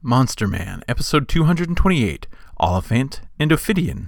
Monster Man, Episode 228, Oliphant and Ophidian.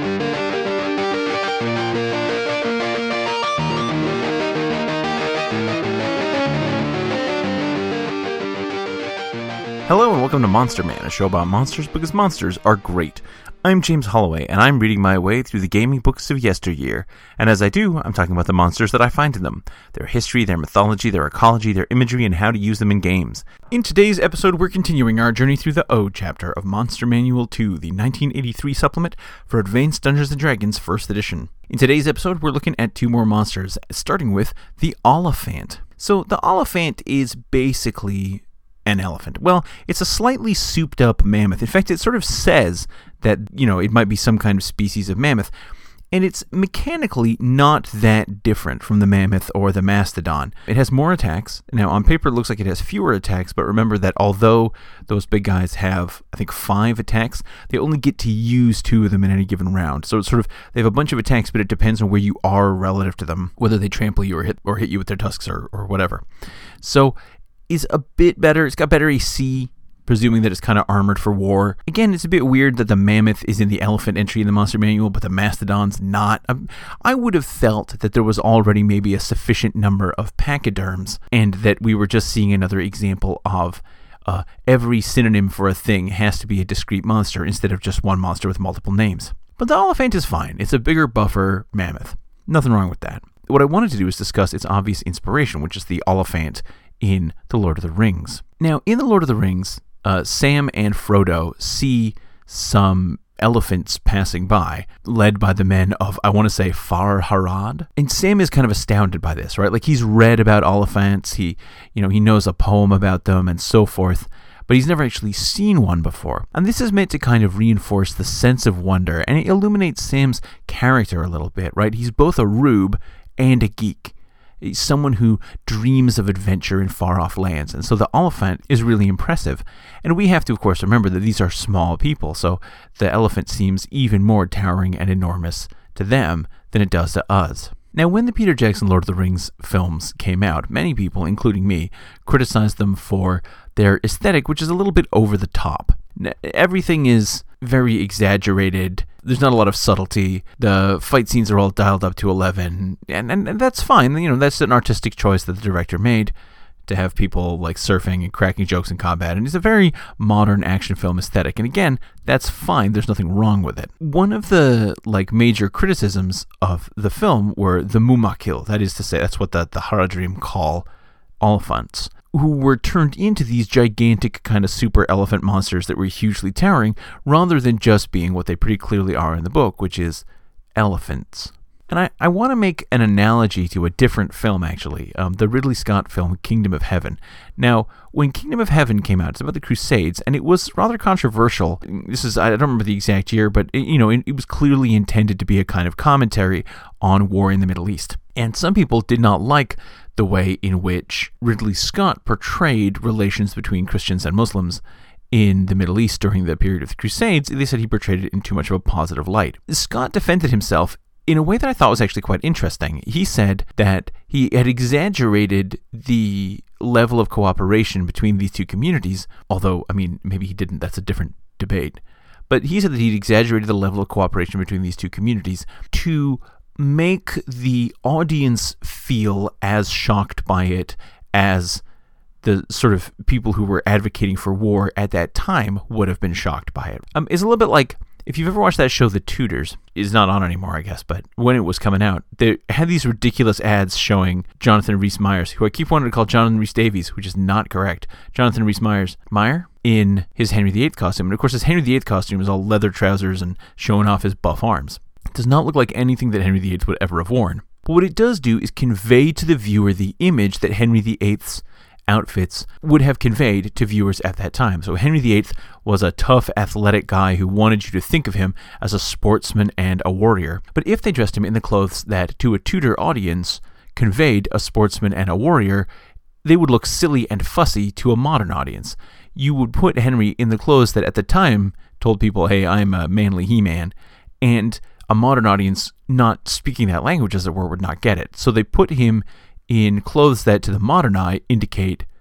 Hello and welcome to Monster Man, a show about monsters because monsters are great. I'm James Holloway, and I'm reading my way through the gaming books of yesteryear. And as I do, I'm talking about the monsters that I find in them, their history, their mythology, their ecology, their imagery, and how to use them in games. In today's episode, we're continuing our journey through the Ode chapter of Monster Manual 2, the 1983 supplement for Advanced Dungeons & Dragons 1st edition. In today's episode, we're looking at two more monsters, starting with the Oliphant. So the Oliphant is basically an elephant. Well, it's a slightly souped up mammoth. In fact, it sort of says that, it might be some kind of species of mammoth, and it's mechanically not that different from the mammoth or the mastodon. It has more attacks. Now, on paper, it looks like it has fewer attacks, but remember that although those big guys have, 5 attacks, they only get to use 2 of them in any given round. So it's sort of, they have a bunch of attacks, but it depends on where you are relative to them, whether they trample you or hit you with their tusks or whatever. So is a bit better. It's got better AC, presuming that it's kind of armored for war. Again, it's a bit weird that the mammoth is in the elephant entry in the Monster Manual, but the mastodon's not. I would have felt that there was already maybe a sufficient number of pachyderms, and that we were just seeing another example of every synonym for a thing has to be a discrete monster instead of just one monster with multiple names. But the Oliphant is fine. It's a bigger, buffer mammoth. Nothing wrong with that. What I wanted to do is discuss its obvious inspiration, which is the Oliphant in The Lord of the Rings. Now, in The Lord of the Rings, Sam and Frodo see some elephants passing by, led by the men of, I want to say, Far Harad. And Sam is kind of astounded by this, right? Like, he's read about elephants, he knows a poem about them and so forth, but he's never actually seen one before. And this is meant to kind of reinforce the sense of wonder, and it illuminates Sam's character a little bit, right? He's both a rube and a geek. He's someone who dreams of adventure in far-off lands, and so the Oliphant is really impressive. And we have to, of course, remember that these are small people, so the elephant seems even more towering and enormous to them than it does to us. Now, when the Peter Jackson Lord of the Rings films came out, many people, including me, criticized them for their aesthetic, which is a little bit over the top. Everything is very exaggerated. There's not a lot of subtlety. The fight scenes are all dialed up to 11, and that's fine. That's an artistic choice that the director made to have people like surfing and cracking jokes in combat, and it's a very modern action film aesthetic. And again, that's fine. There's nothing wrong with it. One of the major criticisms of the film were the Mumakil. That is to say, that's what the Haradrim call Oliphants, who were turned into these gigantic kind of super elephant monsters that were hugely towering, rather than just being what they pretty clearly are in the book, which is elephants. And I want to make an analogy to a different film, actually, the Ridley Scott film Kingdom of Heaven. Now, when Kingdom of Heaven came out, it's about the Crusades, and it was rather controversial. I don't remember the exact year, but it was clearly intended to be a kind of commentary on war in the Middle East. And some people did not like the way in which Ridley Scott portrayed relations between Christians and Muslims in the Middle East during the period of the Crusades. They said he portrayed it in too much of a positive light. Scott defended himself in a way that I thought was actually quite interesting. He said that he had exaggerated the level of cooperation between these two communities, although, maybe he didn't. That's a different debate. But he said that he'd exaggerated the level of cooperation between these two communities to make the audience feel as shocked by it as the sort of people who were advocating for war at that time would have been shocked by it. It's a little bit like, if you've ever watched that show, The Tudors, it's not on anymore, I guess, but when it was coming out, they had these ridiculous ads showing Jonathan Rhys-Meyers, who I keep wanting to call Jonathan Rhys-Davies, which is not correct. Jonathan Rhys-Meyers, in his Henry VIII costume. And of course, his Henry VIII costume is all leather trousers and showing off his buff arms. It does not look like anything that Henry VIII would ever have worn. But what it does do is convey to the viewer the image that Henry VIII's outfits would have conveyed to viewers at that time. So Henry VIII was a tough, athletic guy who wanted you to think of him as a sportsman and a warrior. But if they dressed him in the clothes that, to a Tudor audience, conveyed a sportsman and a warrior, they would look silly and fussy to a modern audience. You would put Henry in the clothes that at the time told people, hey, I'm a manly He-Man, and a modern audience not speaking that language, as it were, would not get it. So they put him in clothes that to the modern eye indicate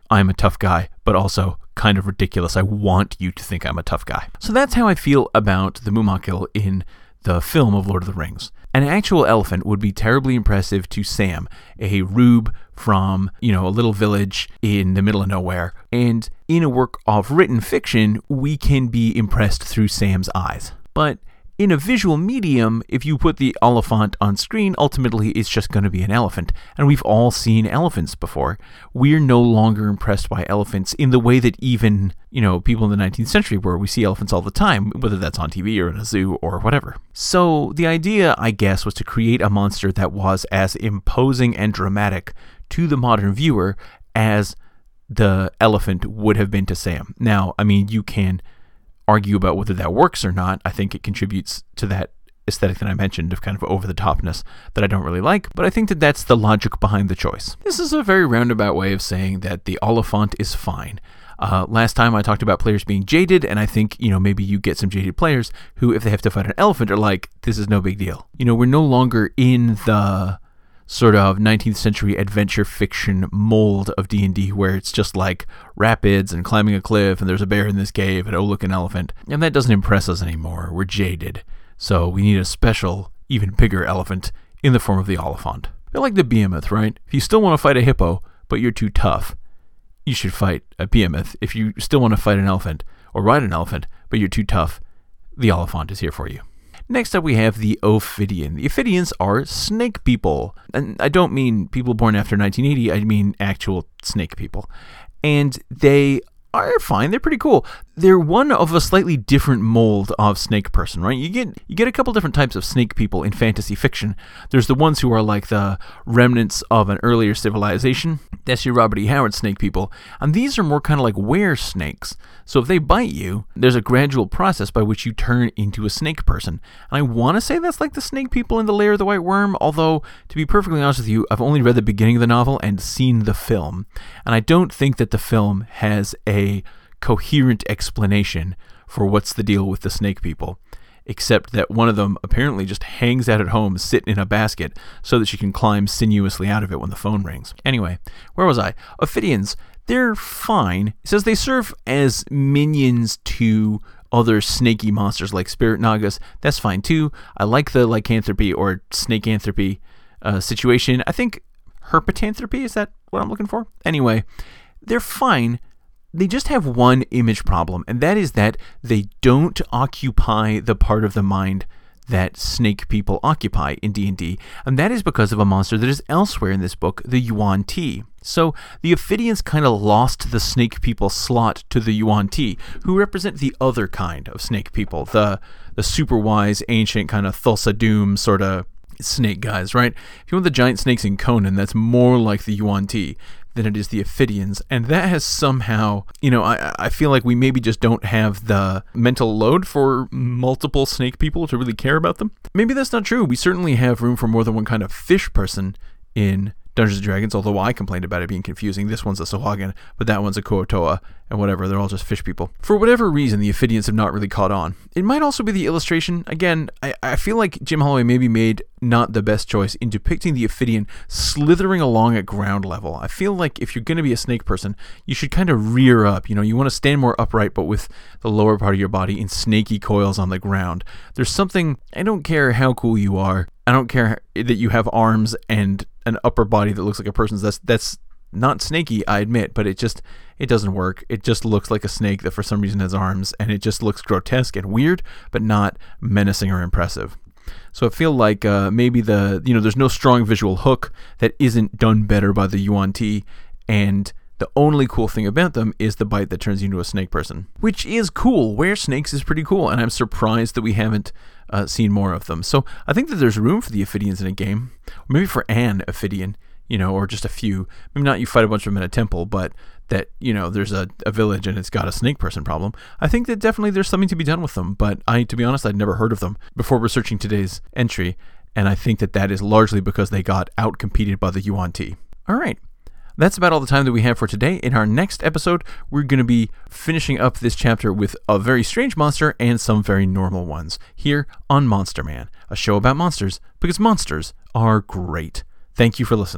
I'm a tough guy, but also kind of ridiculous. I want you to think I'm a tough guy. So that's how I feel about the Mumakil in the film of Lord of the Rings. An actual elephant would be terribly impressive to Sam, a rube from, a little village in the middle of nowhere. And in a work of written fiction, we can be impressed through Sam's eyes. But in a visual medium, if you put the Oliphant on screen, ultimately it's just going to be an elephant. And we've all seen elephants before. We're no longer impressed by elephants in the way that even, people in the 19th century were. We see elephants all the time, whether that's on TV or in a zoo or whatever. So the idea, I guess, was to create a monster that was as imposing and dramatic to the modern viewer as the elephant would have been to Sam. Now, you can argue about whether that works or not. I think it contributes to that aesthetic that I mentioned of kind of over-the-topness that I don't really like, but I think that that's the logic behind the choice. This is a very roundabout way of saying that the Oliphant is fine. Last time I talked about players being jaded, and I think, maybe you get some jaded players who, if they have to fight an elephant, are like, this is no big deal. We're no longer in the sort of 19th century adventure fiction mold of D&D where it's just like rapids and climbing a cliff and there's a bear in this cave and oh look, an elephant. And that doesn't impress us anymore. We're jaded. So we need a special, even bigger elephant in the form of the Oliphant. They're like the behemoth, right? If you still want to fight a hippo, but you're too tough, you should fight a behemoth. If you still want to fight an elephant or ride an elephant, but you're too tough, the Oliphant is here for you. Next up, we have the Ophidian. The Ophidians are snake people. And I don't mean people born after 1980. I mean actual snake people. And they are fine. They're pretty cool. They're one of a slightly different mold of snake person, right? You get a couple different types of snake people in fantasy fiction. There's the ones who are like the remnants of an earlier civilization. That's your Robert E. Howard snake people. And these are more kind of like were snakes. So if they bite you, there's a gradual process by which you turn into a snake person. And I want to say that's like the snake people in The Lair of the White Worm, although, to be perfectly honest with you, I've only read the beginning of the novel and seen the film. And I don't think that the film has a coherent explanation for what's the deal with the snake people, except that one of them apparently just hangs out at home sitting in a basket so that she can climb sinuously out of it when the phone rings. Anyway, where was I? Ophidians, they're fine. It says they serve as minions to other snaky monsters like Spirit Nagas. That's fine too. I like the lycanthropy or snakeanthropy situation. I think herpetanthropy, is that what I'm looking for? Anyway, they're fine. They just have one image problem, and that is that they don't occupy the part of the mind that snake people occupy in D&D, and that is because of a monster that is elsewhere in this book, the Yuan-Ti. So the Ophidians kind of lost the snake people slot to the Yuan-Ti, who represent the other kind of snake people, the super wise, ancient kind of Thulsa Doom sort of snake guys, right? If you want the giant snakes in Conan, that's more like the Yuan-Ti than it is the Ophidians, and that has somehow, I feel like we maybe just don't have the mental load for multiple snake people to really care about them. Maybe that's not true. We certainly have room for more than one kind of fish person in Dungeons & Dragons, although I complained about it being confusing. This one's a Sahuagin, but that one's a Kuo-toa, and whatever, they're all just fish people. For whatever reason, the Ophidians have not really caught on. It might also be the illustration. Again, I feel like Jim Holloway maybe made not the best choice in depicting the Ophidian slithering along at ground level. I feel like if you're going to be a snake person, you should kind of rear up. You want to stand more upright, but with the lower part of your body in snaky coils on the ground. There's something, I don't care how cool you are, I don't care that you have arms and an upper body that looks like a person's. That's not snaky, I admit, but it doesn't work. It just looks like a snake that for some reason has arms, and it just looks grotesque and weird, but not menacing or impressive. So I feel like maybe there's no strong visual hook that isn't done better by the Yuan-Ti, and the only cool thing about them is the bite that turns you into a snake person, which is cool. Were snakes is pretty cool, and I'm surprised that we haven't seen more of them. So I think that there's room for the Ophidians in a game, or maybe for an Ophidian, or just a few. Maybe not you fight a bunch of them in a temple, but that, there's a village and it's got a snake person problem. I think that definitely there's something to be done with them, but to be honest, I'd never heard of them before researching today's entry, and I think that is largely because they got out-competed by the Yuan-Ti. All right. That's about all the time that we have for today. In our next episode, we're going to be finishing up this chapter with a very strange monster and some very normal ones here on Monster Man, a show about monsters because monsters are great. Thank you for listening.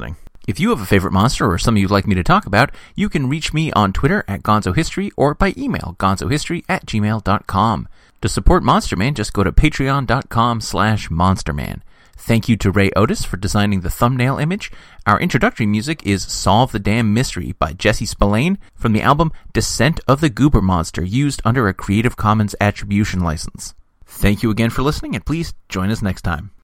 If you have a favorite monster or something you'd like me to talk about, you can reach me on Twitter at gonzohistory or by email gonzohistory@gmail.com. To support Monster Man, just go to patreon.com/monsterman. Thank you to Ray Otis for designing the thumbnail image. Our introductory music is Solve the Damn Mystery by Jesse Spillane from the album Descent of the Goober Monster, used under a Creative Commons Attribution license. Thank you again for listening, and please join us next time.